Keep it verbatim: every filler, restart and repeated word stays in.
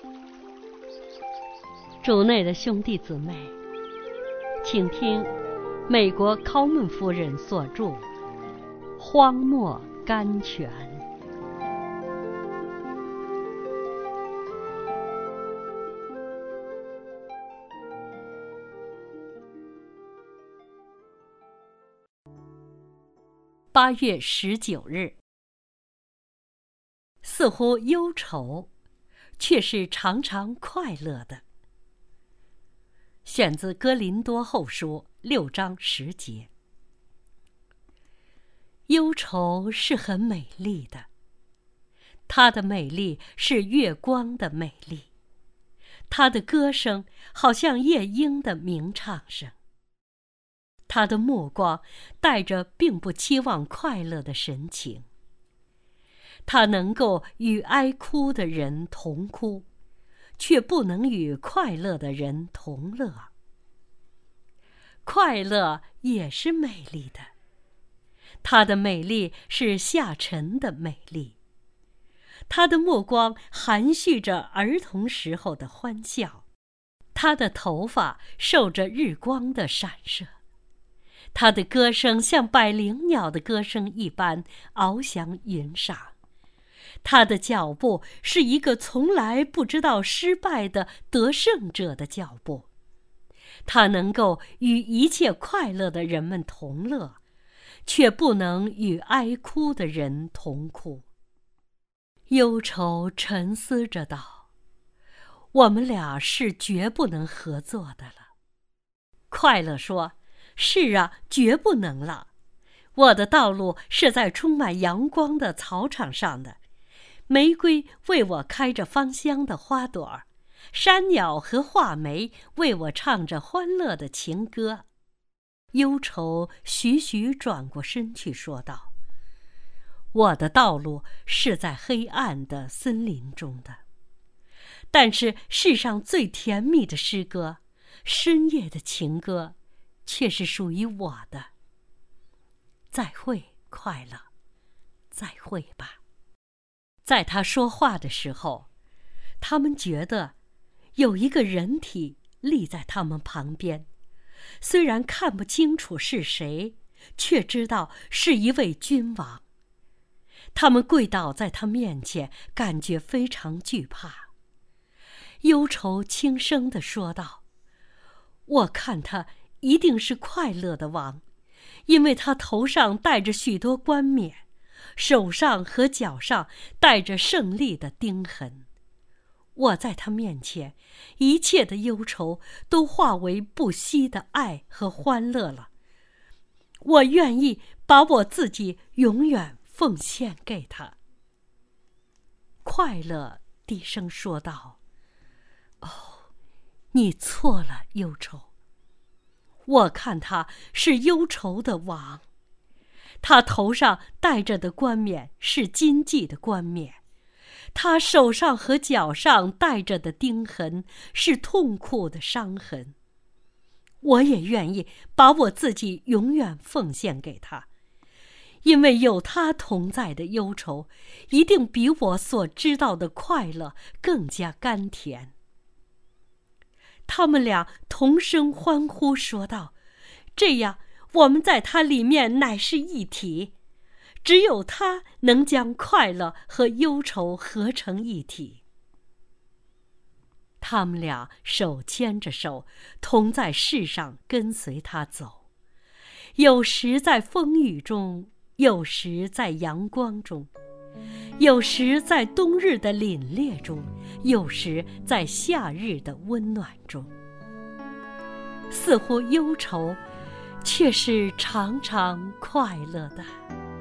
主内的兄弟姊妹，请听美国考门夫人所著《荒漠甘泉》。八月十九日，似乎忧愁，却是常常快乐的。选自哥林多后书六章十节。忧愁是很美丽的，它的美丽是月光的美丽，它的歌声好像夜莺的鸣唱声。他的目光带着并不期望快乐的神情，他能够与哀哭的人同哭，却不能与快乐的人同乐。快乐也是美丽的，它的美丽是下沉的美丽，他的目光含蓄着儿童时候的欢笑，他的头发受着日光的闪射，他的歌声像百灵鸟的歌声一般翱翔云上，他的脚步是一个从来不知道失败的得胜者的脚步。他能够与一切快乐的人们同乐，却不能与哀哭的人同哭。忧愁沉思着道：我们俩是绝不能合作的了。快乐说：是啊，绝不能了。我的道路是在充满阳光的草场上的，玫瑰为我开着芳香的花朵，山鸟和画眉为我唱着欢乐的情歌。忧愁徐徐转过身去说道：我的道路是在黑暗的森林中的，但是世上最甜蜜的诗歌，深夜的情歌，却是属于我的。再会，快乐，再会吧。在他说话的时候，他们觉得有一个人体立在他们旁边，虽然看不清楚是谁，却知道是一位君王。他们跪倒在他面前，感觉非常惧怕。忧愁轻声地说道：我看他一定是快乐的王，因为他头上戴着许多冠冕，手上和脚上带着胜利的钉痕。我在他面前，一切的忧愁都化为不息的爱和欢乐了。我愿意把我自己永远奉献给他。快乐低声说道：哦，你错了，忧愁。我看他是忧愁的王，他头上戴着的冠冕是金髻的冠冕，他手上和脚上带着的钉痕是痛苦的伤痕。我也愿意把我自己永远奉献给他，因为有他同在的忧愁，一定比我所知道的快乐更加甘甜。他们俩同声欢呼说道：这样，我们在他里面乃是一体，只有他能将快乐和忧愁合成一体。他们俩手牵着手，同在世上跟随他走，有时在风雨中，有时在阳光中，有时在冬日的凛冽中，有时在夏日的温暖中。似乎忧愁，却是常常快乐的。